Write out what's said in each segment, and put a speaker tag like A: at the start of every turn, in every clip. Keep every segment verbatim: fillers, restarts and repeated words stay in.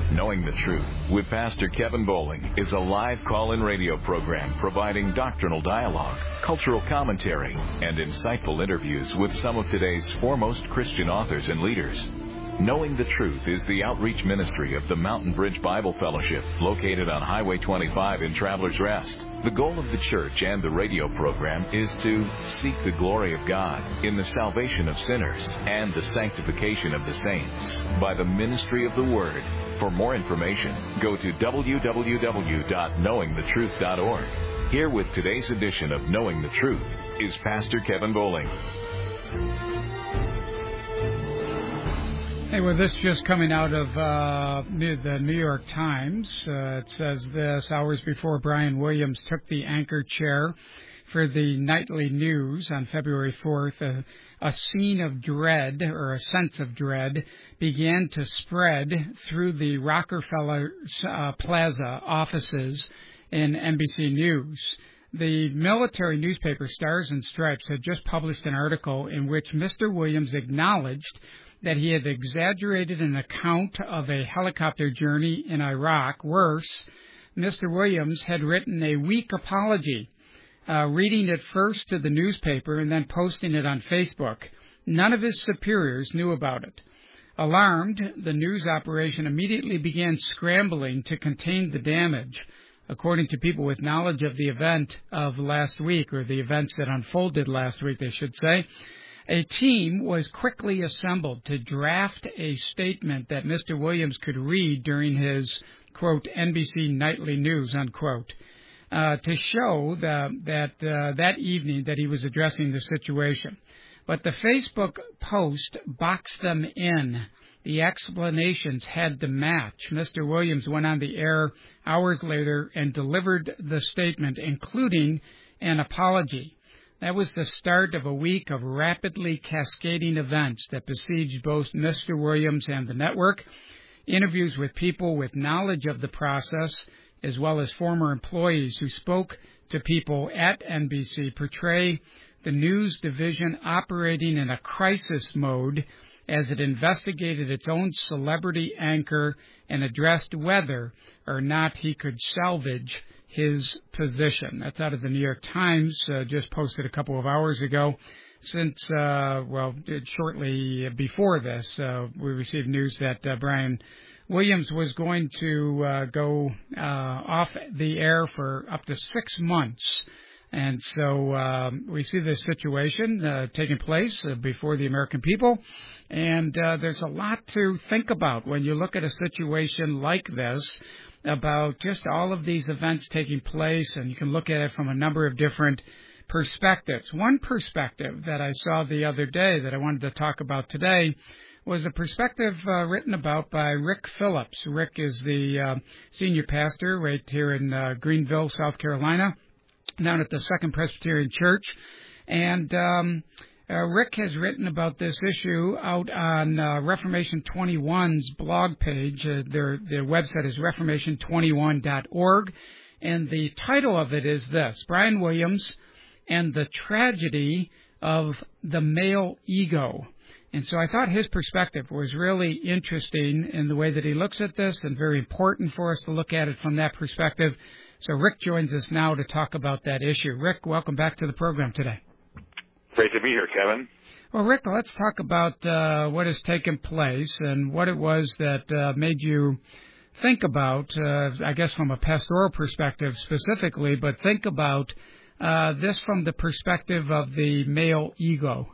A: Knowing the Truth with Pastor Kevin Bowling is a live call-in radio program providing doctrinal dialogue, cultural commentary, and insightful interviews with some of today's foremost Christian authors and leaders. Knowing the Truth is the outreach ministry of the Mountain Bridge Bible Fellowship, located on Highway twenty-five in Travelers Rest. The goal of the church and the radio program is to seek the glory of God in the salvation of sinners and the sanctification of the saints by the ministry of the Word. For more information, go to w w w dot knowing the truth dot org. Here with today's edition of Knowing the Truth is Pastor Kevin Bowling.
B: Hey, well, this just coming out of uh, the New York Times. Uh, it says this: hours before Brian Williams took the anchor chair for the nightly news on February fourth, a, a scene of dread, or a sense of dread, began to spread through the Rockefeller uh, Plaza offices in N B C News. The military newspaper Stars and Stripes had just published an article in which Mister Williams acknowledged that he had exaggerated an account of a helicopter journey in Iraq. Worse, Mister Williams had written a weak apology, uh, reading it first to the newspaper and then posting it on Facebook. None of his superiors knew about it. Alarmed, the news operation immediately began scrambling to contain the damage. According to people with knowledge of the event of last week, or the events that unfolded last week, they should say, a team was quickly assembled to draft a statement that Mister Williams could read during his, quote, N B C nightly news, unquote, uh, to show the, that uh, that evening that he was addressing the situation. But the Facebook post boxed them in. The explanations had to match. Mister Williams went on the air hours later and delivered the statement, including an apology. That was the start of a week of rapidly cascading events that besieged both Mister Williams and the network. Interviews with people with knowledge of the process, as well as former employees who spoke to people at N B C, portray the news division operating in a crisis mode as it investigated its own celebrity anchor and addressed whether or not he could salvage his position. That's out of the New York Times, uh, just posted a couple of hours ago. Since, uh, well, shortly before this, uh, we received news that uh, Brian Williams was going to uh, go uh, off the air for up to six months. And so um, we see this situation uh, taking place uh, before the American people. And uh, there's a lot to think about when you look at a situation like this, about just all of these events taking place, and you can look at it from a number of different perspectives. One perspective that I saw the other day that I wanted to talk about today was a perspective uh, written about by Rick Phillips. Rick is the uh, senior pastor right here in uh, Greenville, South Carolina, down at the Second Presbyterian Church. And um, uh, Rick has written about this issue out on uh, Reformation twenty-one's blog page. Uh, their, their website is reformation twenty-one dot org. And the title of it is this: Brian Williams and the Tragedy of the Male Ego. And so I thought his perspective was really interesting in the way that he looks at this, and very important for us to look at it from that perspective. So Rick joins us now to talk about that issue. Rick, welcome back to the program today.
C: Great to be here, Kevin.
B: Well, Rick, let's talk about uh, what has taken place and what it was that uh, made you think about, uh, I guess from a pastoral perspective specifically, but think about uh, this from the perspective of the male ego.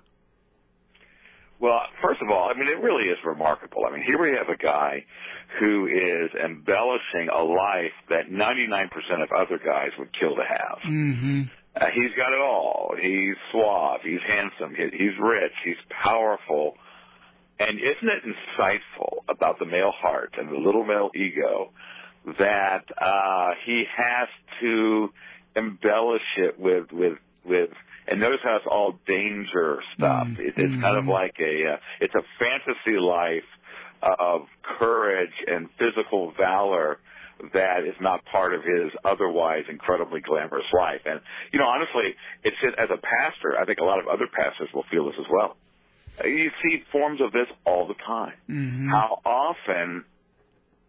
C: Well, first of all, I mean, it really is remarkable. I mean, here we have a guy who is embellishing a life that ninety-nine percent of other guys would kill to have.
B: Mm-hmm.
C: Uh, he's got it all. He's suave. He's handsome. He, he's rich. He's powerful. And isn't it insightful about the male heart and the little male ego that uh, he has to embellish it with with with and notice how it's all danger stuff. Mm-hmm. It, it's kind of like a uh, it's a fantasy life of courage and physical valor that is not part of his otherwise incredibly glamorous life. And, you know, honestly, it's just, as a pastor, I think a lot of other pastors will feel this as well. You see forms of this all the time.
B: Mm-hmm.
C: How often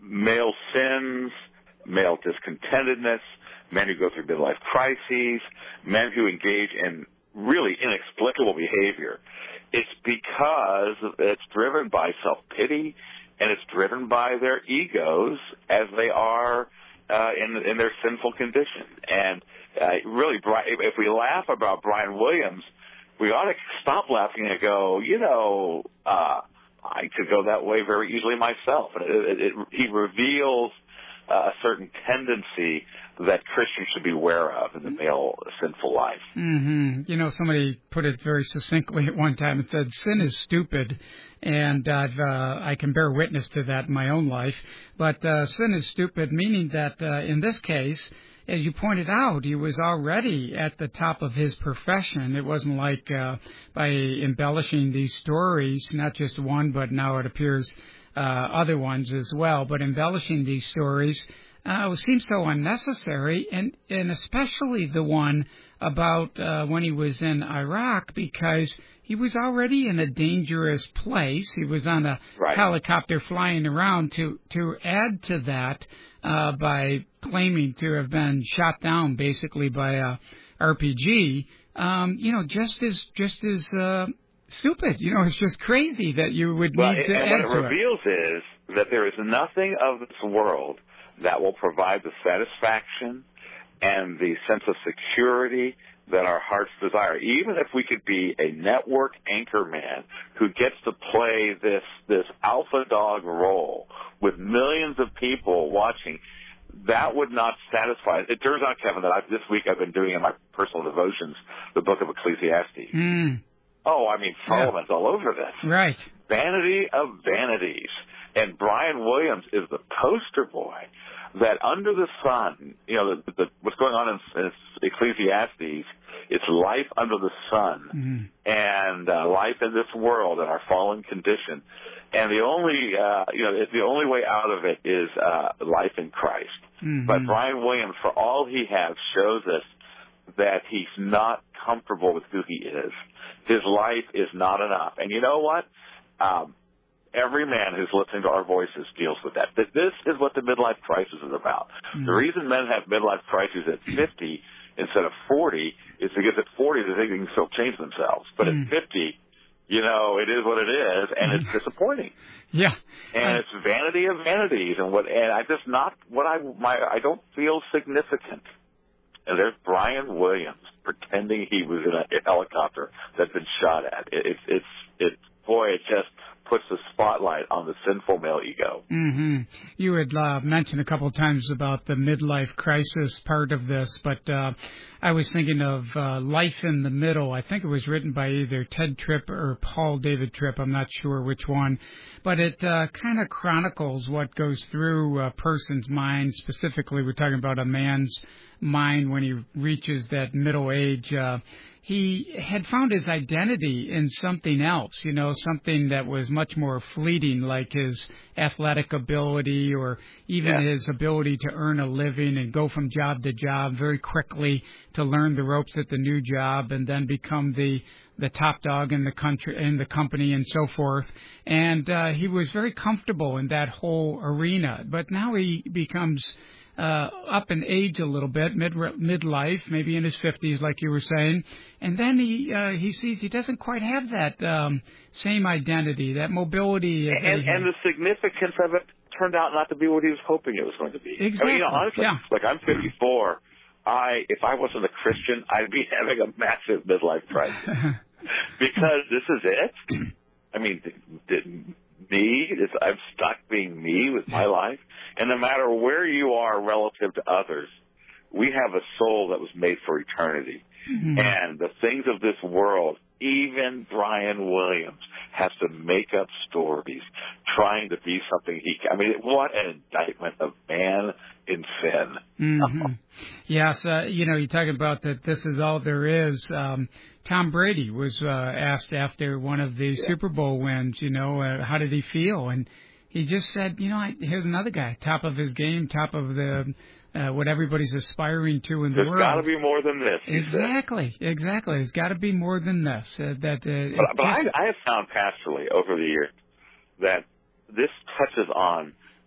C: male sins, male discontentedness, men who go through midlife crises, men who engage in really inexplicable behavior. It's because it's driven by self-pity, and it's driven by their egos as they are uh, in, in their sinful condition. And uh, really, if we laugh about Brian Williams, we ought to stop laughing and go, you know, uh, I could go that way very easily myself. And it, it, it, he reveals uh, a certain tendency that Christians should be aware of in the male sinful life.
B: Mm-hmm. You know, somebody put it very succinctly at one time. It said, sin is stupid, and I've, uh, I can bear witness to that in my own life. But uh, sin is stupid, meaning that uh, in this case, as you pointed out, he was already at the top of his profession. It wasn't like uh, by embellishing these stories, not just one, but now it appears uh, other ones as well, but embellishing these stories uh, seems so unnecessary, and, and especially the one about uh, when he was in Iraq, because he was already in a dangerous place. He was on a right. helicopter flying around. To, to add to that, Uh, by claiming to have been shot down basically by a R P G, um, you know, just as just as uh, stupid. You know, it's just crazy that you would
C: well,
B: need to
C: and
B: add
C: what it
B: to
C: reveals
B: it.
C: is that there is nothing of this world that will provide the satisfaction and the sense of security that our hearts desire. Even if we could be a network anchor man who gets to play this this alpha dog role with millions of people watching, that would not satisfy. It turns out, Kevin, that I've, this week I've been doing in my personal devotions the book of Ecclesiastes.
B: Mm.
C: Oh, I mean, Solomon's yeah. all over this.
B: Right.
C: Vanity of vanities. And Brian Williams is the poster boy that under the sun, you know, the, the, what's going on in, in Ecclesiastes, it's life under the sun
B: mm-hmm.
C: and uh, life in this world and our fallen condition. And the only, uh, you know, the only way out of it is uh, life in Christ.
B: Mm-hmm.
C: But Brian Williams, for all he has, shows us that he's not comfortable with who he is. His life is not enough. And you know what? Um, Every man who's listening to our voices deals with that. This is what the midlife crisis is about. Mm-hmm. The reason men have midlife crises at fifty instead of forty is because at forty they think they can still change themselves. But mm-hmm. at fifty, you know, it is what it is, and mm-hmm. it's disappointing.
B: Yeah.
C: And uh, it's vanity of vanities, and what, and I just not what I my I don't feel significant. And there's Brian Williams pretending he was in a helicopter that's been shot at. It, it's it's it's boy, it just puts the spotlight on the sinful male ego.
B: Mm-hmm. You had uh, mentioned a couple of times about the midlife crisis part of this, but uh, I was thinking of uh, Life in the Middle. I think it was written by either Ted Tripp or Paul David Tripp. I'm not sure which one. But it uh, kind of chronicles what goes through a person's mind. Specifically, we're talking about a man's mind when he reaches that middle age. Uh, he had found his identity in something else, you know, something that was much more fleeting, like his athletic ability or even yeah. his ability to earn a living and go from job to job very quickly to learn the ropes at the new job and then become the the top dog in the country, in the company, and so forth. And uh, he was very comfortable in that whole arena. But now he becomes uh, up in age a little bit, mid midlife, maybe in his fifties, like you were saying. And then he uh, he sees he doesn't quite have that um, same identity, that mobility.
C: And, and, and the significance of it turned out not to be what he was hoping it was going to be.
B: Exactly.
C: I mean, you know, honestly,
B: yeah.
C: like I'm fifty-four. I, if I wasn't a Christian, I'd be having a massive midlife crisis. Because this is it. I mean, did me, is, I'm stuck being me with my life. And no matter where you are relative to others, we have a soul that was made for eternity. Mm-hmm. And the things of this world, even Brian Williams has to make up stories trying to be something he can. I mean, what an indictment of man in sin.
B: Mm-hmm. Yes, uh, you know, you talk about that this is all there is. Um, Tom Brady was uh, asked after one of the yeah. Super Bowl wins, you know, uh, how did he feel? And he just said, you know, I, here's another guy, top of his game, top of the uh, what everybody's aspiring to in the
C: There's
B: world.
C: There's got to be more than this.
B: Exactly, said. exactly. There's got to be more than this. Uh, that. Uh,
C: but but I, I have found pastorally over the years that this touches on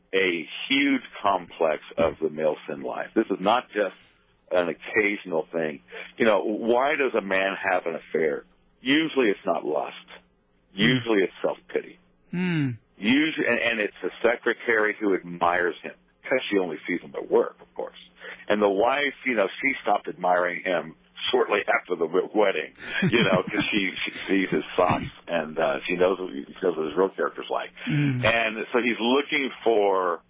C: a huge complex of the male sin life. This is not just an occasional thing. You know, why does a man have an affair? Usually it's not lust. Usually it's self-pity.
B: Mm.
C: Usually, and, and it's the secretary who admires him because she only sees him at work, of course. And the wife, you know, she stopped admiring him shortly after the wedding, you know, because she, she sees his socks and uh, she knows what, she knows what his real character's like. Mm. And so he's looking for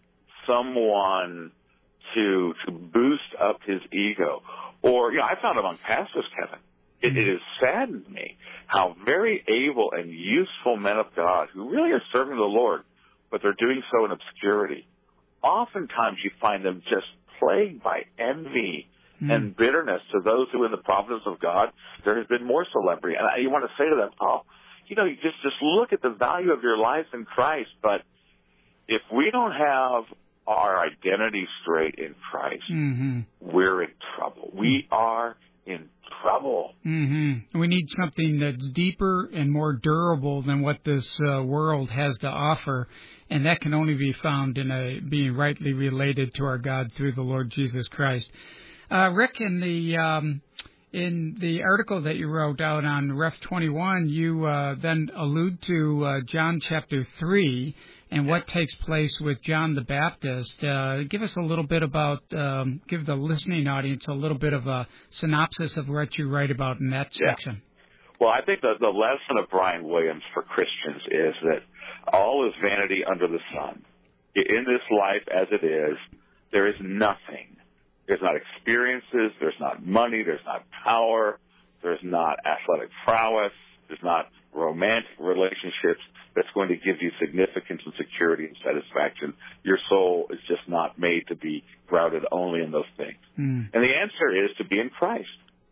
C: someone to to boost up his ego. Or, you know, I found among pastors, Kevin, it, it has saddened me how very able and useful men of God who really are serving the Lord, but they're doing so in obscurity. Oftentimes you find them just plagued by envy mm. and bitterness to those who, in the providence of God, there has been more celebrity. And you want to say to them, oh, you know, you just, just look at the value of your life in Christ. But if we don't have our identity straight in Christ, mm-hmm. we're in trouble. We are in trouble.
B: Mm-hmm. We need something that's deeper and more durable than what this uh, world has to offer, and that can only be found in a being rightly related to our God through the Lord Jesus Christ. Uh, Rick, in the um, in the article that you wrote out on Ref twenty-one, you uh, then allude to uh, John chapter three and what takes place with John the Baptist. Uh, give us a little bit about, um, give the listening audience a little bit of a synopsis of what you write about in that section.
C: Yeah. Well, I think that the lesson of Brian Williams for Christians is that all is vanity under the sun. In this life as it is, there is nothing. There's not experiences, there's not money, there's not power, there's not athletic prowess, there's not romantic relationships that's going to give you significance and security and satisfaction. Your soul is just not made to be grounded only in those things. Mm. And the answer is to be in Christ.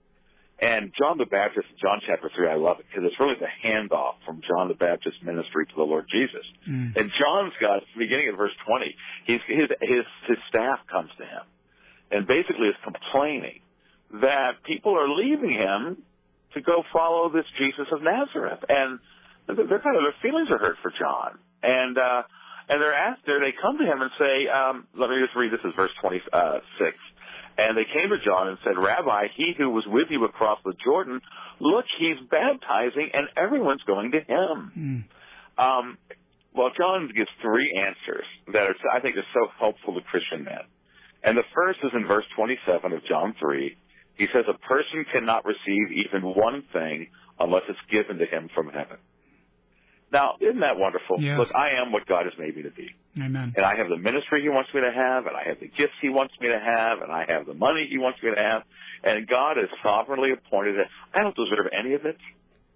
C: And John the Baptist, John chapter three, I love it because it's really the handoff from John the Baptist's ministry to the Lord Jesus. Mm. And John's got, beginning at verse twenty, he's, his, his, his staff comes to him and basically is complaining that people are leaving him to go follow this Jesus of Nazareth. And they're kind of, their feelings are hurt for John. And, uh, and they're asked there, they come to him and say, um, let me just read this as verse twenty-six. And they came to John and said, Rabbi, he who was with you across the Jordan, look, he's baptizing and everyone's going to him. Mm. Um, well, John gives three answers that are, I think, are so helpful to Christian men. And the first is in verse twenty-seven of John three. He says, a person cannot receive even one thing unless it's given to him from heaven. Now, isn't that wonderful?
B: Yes.
C: Look, I am what God has made me to be.
B: Amen.
C: And I have the ministry he wants me to have, and I have the gifts he wants me to have, and I have the money he wants me to have. And God has sovereignly appointed it. I don't deserve any of it.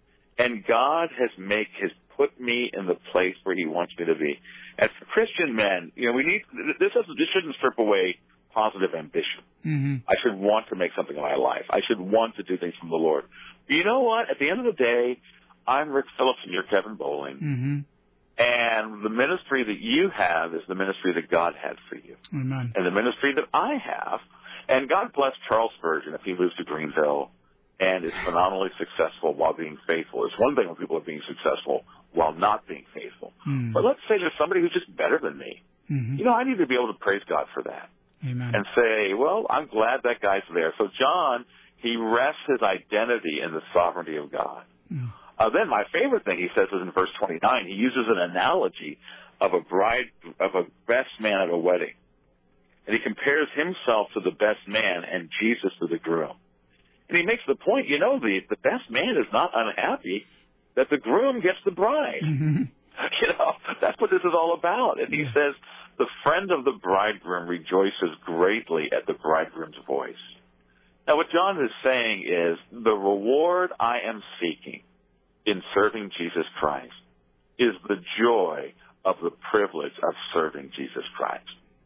C: And God has make has put me in the place where he wants me to be. As for Christian men, you know, we need this. Doesn't, this shouldn't strip away positive ambition. Mm-hmm. I should want to make something of my life. I should want to do things from the Lord. But you know what? At the end of the day, I'm Rick Phillips and you're Kevin Bowling. Mm-hmm. And the ministry that you have is the ministry that God had for you.
B: Amen.
C: And the ministry that I have, and God bless Charles Spurgeon if he moves to Greenville and is phenomenally successful while being faithful. It's one thing when people are being successful while not being faithful. Mm. But let's say there's somebody who's just better than me. Mm-hmm. You know, I need to be able to praise God for that.
B: Amen.
C: And say, well, I'm glad that guy's there. So John, he rests his identity in the sovereignty of God. Mm. Uh, then my favorite thing he says is in verse twenty-nine. He uses an analogy of a bride, of a best man at a wedding. And he compares himself to the best man and Jesus to the groom. And he makes the point, you know, the, the best man is not unhappy that the groom gets the bride. Mm-hmm. You know, that's what this is all about. And he says, the friend of the bridegroom rejoices greatly at the bridegroom's voice. Now, what John is saying is the reward I am seeking in serving Jesus Christ is the joy of the privilege of serving Jesus Christ.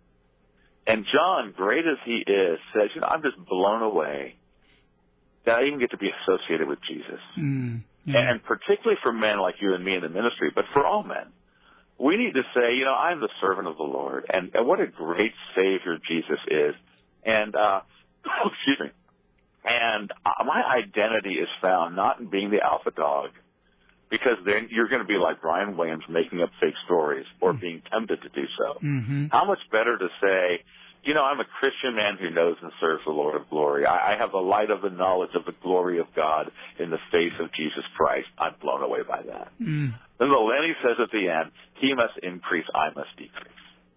C: And John, great as he is, says, you know, I'm just blown away that I even get to be associated with Jesus. Mm, yeah. And particularly for men like you and me in the ministry, but for all men, we need to say, you know, I'm the servant of the Lord. And, and what a great Savior Jesus is. And, uh, excuse me. And uh, my identity is found not in being the alpha dog, because then you're going to be like Brian Williams making up fake stories or mm-hmm. being tempted to do so.
B: Mm-hmm.
C: How much better to say, you know, I'm a Christian man who knows and serves the Lord of glory. I, I have the light of the knowledge of the glory of God in the face of Jesus Christ. I'm blown away by that.
B: Mm.
C: Then, the, then he says at the end, he must increase, I must decrease.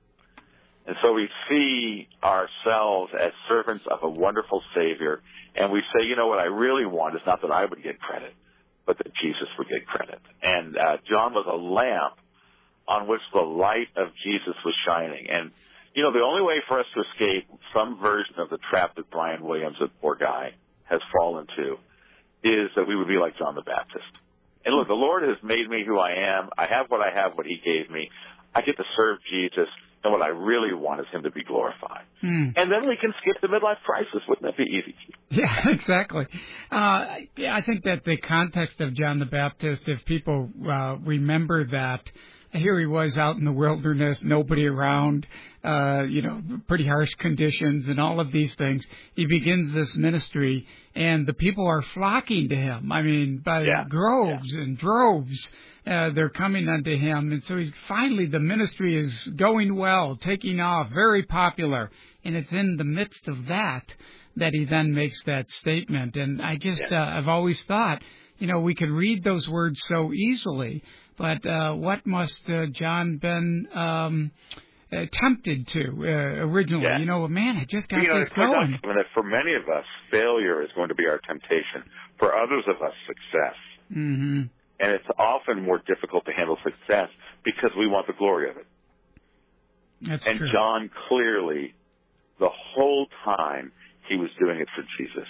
C: And so we see ourselves as servants of a wonderful Savior, and we say, you know, what I really want is not that I would get credit, but that Jesus would get credit. And uh, John was a lamp on which the light of Jesus was shining. And, you know, the only way for us to escape some version of the trap that Brian Williams, the poor guy, has fallen to is that we would be like John the Baptist. And look, the Lord has made me who I am. I have what I have, what he gave me. I get to serve Jesus. And what I really want is him to be glorified. Mm. And then we can skip the midlife crisis. Wouldn't that be easy?
B: Yeah, exactly. Uh, yeah, I think that the context of John the Baptist, if people uh, remember that, here he was out in the wilderness, nobody around, uh, you know, pretty harsh conditions and all of these things. He begins this ministry, and the people are flocking to him. I mean, by
C: yeah.
B: groves
C: yeah.
B: and droves. Uh, they're coming unto him, and so he's finally, the ministry is going well, taking off, very popular, and it's in the midst of that that he then makes that statement. And I just, yeah. uh, I've always thought, you know, we could read those words so easily, but uh, what must uh, John been um, uh, tempted to uh, originally?
C: Yeah.
B: You know, man, I just got
C: you know,
B: this going.
C: That for many of us, failure is going to be our temptation. For others of us, success.
B: Mm-hmm.
C: And it's often more difficult to handle success because we want the glory of it.
B: That's
C: and
B: true.
C: John clearly, the whole time, he was doing it for Jesus.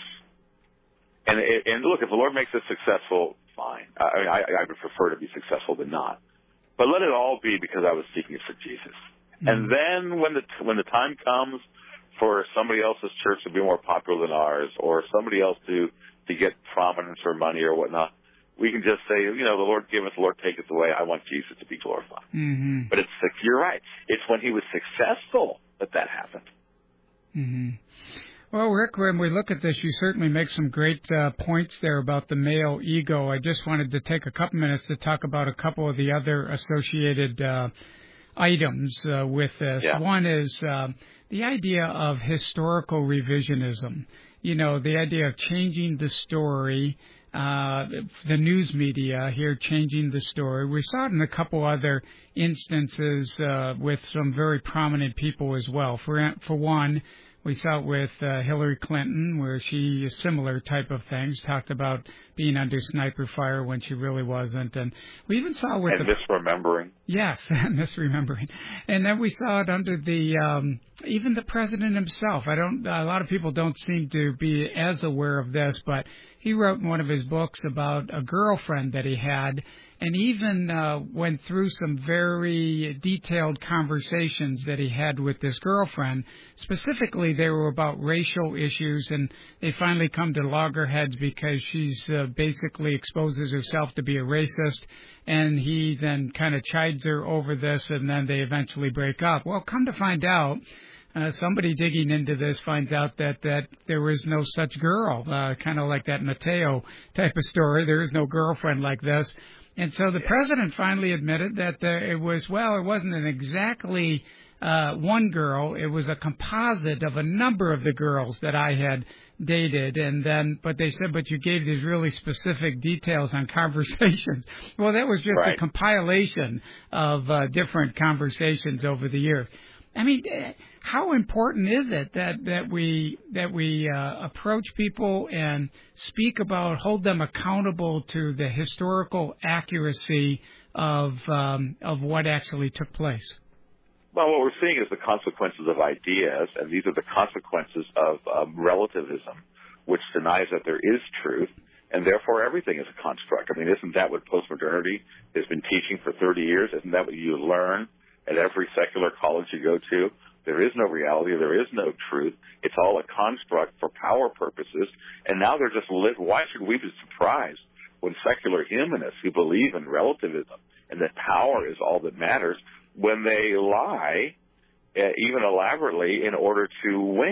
C: And, and look, if the Lord makes us successful, fine. I, mean, I, I would prefer to be successful than not. But let it all be because I was seeking it for Jesus. Mm-hmm. And then when the when the time comes for somebody else's church to be more popular than ours, or somebody else to to get prominence or money or whatnot, we can just say, you know, the Lord give us, the Lord take us away. I want Jesus to be glorified.
B: Mm-hmm.
C: But it's you're right. It's when he was successful that that happened.
B: Mm-hmm. Well, Rick, when we look at this, you certainly make some great uh, points there about the male ego. I just wanted to take a couple minutes to talk about a couple of the other associated uh, items uh, with this.
C: Yeah.
B: One is uh, the idea of historical revisionism. You know, the idea of changing the story, uh, the news media here changing the story. We saw it in a couple other instances uh, with some very prominent people as well. For for one, we saw it with uh, Hillary Clinton, where she, similar type of things, talked about being under sniper fire when she really wasn't. And we even saw it with...
C: And
B: the,
C: misremembering.
B: Yes, misremembering. And then we saw it under the, um, even the president himself. I don't, a lot of people don't seem to be as aware of this, but he wrote in one of his books about a girlfriend that he had, and even uh, went through some very detailed conversations that he had with this girlfriend. Specifically, they were about racial issues, and they finally come to loggerheads because she's uh, basically exposes herself to be a racist, and he then kind of chides her over this, and then they eventually break up. Well, come to find out, Uh, somebody digging into this finds out that, that there is no such girl, uh, kind of like that Mateo type of story. There is no girlfriend like this. And so the president finally admitted that uh, it was, well, it wasn't an exactly uh, one girl. It was a composite of a number of the girls that I had dated. And then, but they said, but you gave these really specific details on conversations. Well, that was just
C: right.
B: a compilation of uh, different conversations over the years. I mean, how important is it that, that we that we uh, approach people and speak about, hold them accountable to the historical accuracy of um, of what actually took place?
C: Well, what we're seeing is the consequences of ideas, and these are the consequences of um, relativism, which denies that there is truth, and therefore everything is a construct. I mean, isn't that what postmodernity has been teaching for thirty years? Isn't that what you learn at every secular college you go to? There is no reality. There is no truth. It's all a construct for power purposes. And now they're just lit. Why should we be surprised when secular humanists who believe in relativism and that power is all that matters, when they lie, uh, even elaborately, in order to win?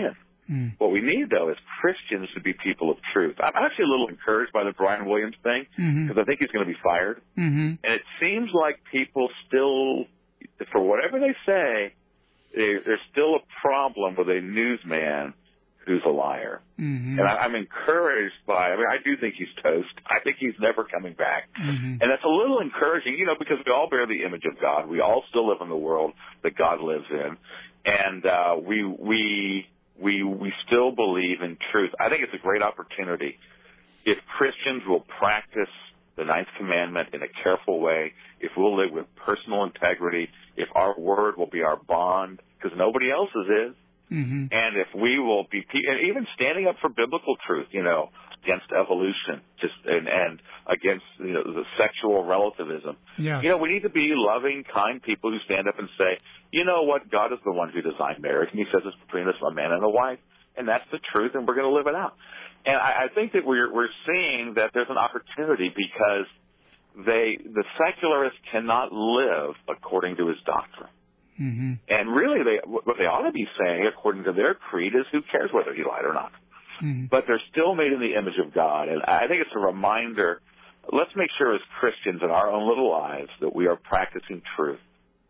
C: Mm. What we need, though, is Christians to be people of truth. I'm actually a little encouraged by the Brian Williams thing because mm-hmm. I think he's going to be fired. Mm-hmm. And it seems like people still, for whatever they say, they, there's still a problem with a newsman who's a liar. Mm-hmm. And I, I'm encouraged by, I mean, I do think he's toast. I think he's never coming back. Mm-hmm. And that's a little encouraging, you know, because we all bear the image of God. We all still live in the world that God lives in. And uh, we, we, we, we still believe in truth. I think it's a great opportunity if Christians will practice the ninth commandment in a careful way, if we'll live with personal integrity, if our word will be our bond, because nobody else's is. Mm-hmm. And if we will be, and even standing up for biblical truth, you know, against evolution, just and, and against you know the sexual relativism. Yes. You know, we need to be loving, kind people who stand up and say, you know what, God is the one who designed marriage, and He says it's between us, a man and a wife, and that's the truth, and we're going to live it out. And I, I think that we're we're seeing that there's an opportunity because they the secularists cannot live according to his doctrine. Mm-hmm. And really, they, what they ought to be saying, according to their creed, is who cares whether he lied or not. Mm-hmm. But they're still made in the image of God. And I think it's a reminder, let's make sure as Christians in our own little lives that we are practicing truth.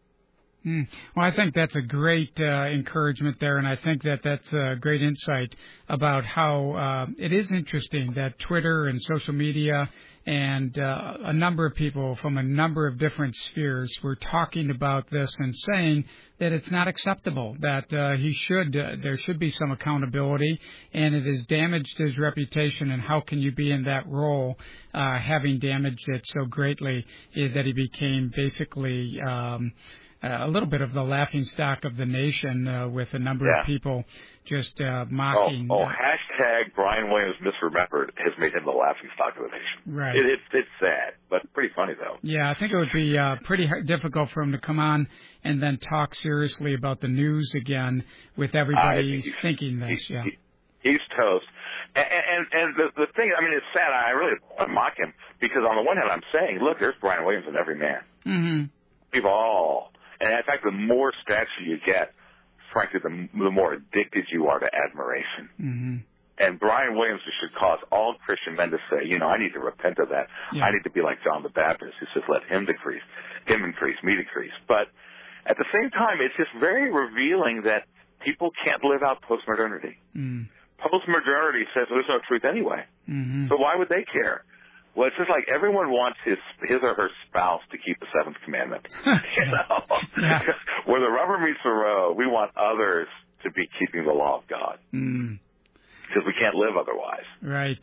B: Mm. Well, I think that's a great uh, encouragement there, and I think that that's a great insight about how uh, it is interesting that Twitter and social media and uh, a number of people from a number of different spheres were talking about this and saying that it's not acceptable, that uh, he should, uh, there should be some accountability, and it has damaged his reputation, and how can you be in that role, uh, having damaged it so greatly uh, that he became basically um, a little bit of the laughingstock of the nation uh, with a number yeah. of people just uh, mocking.
C: Oh, oh, hashtag Brian Williams misremembered has made him the laughingstock of the nation.
B: Right.
C: It, it, it's sad, but pretty funny, though.
B: Yeah, I think it would be uh, pretty difficult for him to come on and then talk seriously about the news again with everybody uh, thinking this.
C: He,
B: yeah,
C: he, He's toast. And, and, and the, the thing, I mean, it's sad. I really want to mock him because on the one hand, I'm saying, look, there's Brian Williams in every man. Mm-hmm. We've all... And in fact, the more stature you get, frankly, the, the more addicted you are to admiration. Mm-hmm. And Brian Williams should cause all Christian men to say, you know, I need to repent of that. Yeah. I need to be like John the Baptist, who says, let him decrease, him increase, me decrease. But at the same time, it's just very revealing that people can't live out postmodernity. Mm. Postmodernity says there's no truth anyway. Mm-hmm. So why would they care? Well, it's just like everyone wants his his or her spouse to keep the seventh commandment. You know, yeah. Where the rubber meets the road, we want others to be keeping the law of God because mm. we can't live otherwise.
B: Right.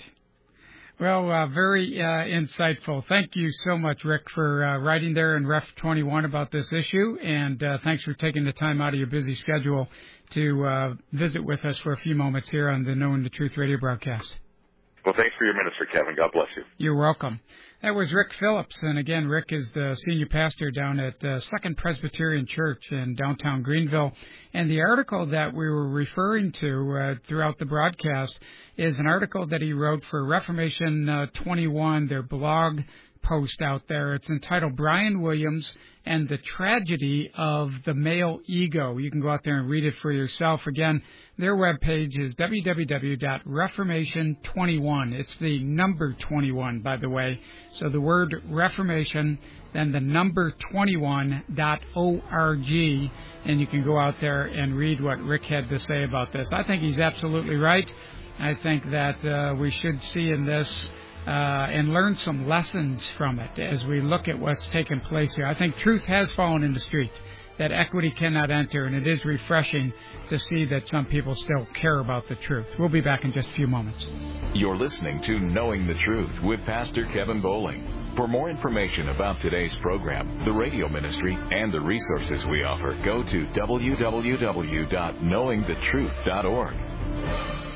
B: Well, uh, very uh, insightful. Thank you so much, Rick, for uh, writing there in Ref twenty-one about this issue, and uh, thanks for taking the time out of your busy schedule to uh, visit with us for a few moments here on the Knowing the Truth radio broadcast.
C: Well, thanks for your ministry, Kevin. God bless you.
B: You're welcome. That was Rick Phillips. And again, Rick is the senior pastor down at uh, Second Presbyterian Church in downtown Greenville. And the article that we were referring to uh, throughout the broadcast is an article that he wrote for Reformation uh, twenty-one, their blog post out there. It's entitled Brian Williams and the Tragedy of the Male Ego. You can go out there and read it for yourself. Again, their webpage is w w w dot reformation twenty-one. It's the number twenty-one, by the way. So the word Reformation, then the number twenty-one dot org, and you can go out there and read what Rick had to say about this. I think he's absolutely right. I think that uh, we should see in this Uh, and learn some lessons from it as we look at what's taken place here. I think truth has fallen in the street, that equity cannot enter, and it is refreshing to see that some people still care about the truth. We'll be back in just a few moments.
A: You're listening to Knowing the Truth with Pastor Kevin Bowling. For more information about today's program, the radio ministry, and the resources we offer, go to w w w dot knowing the truth dot org.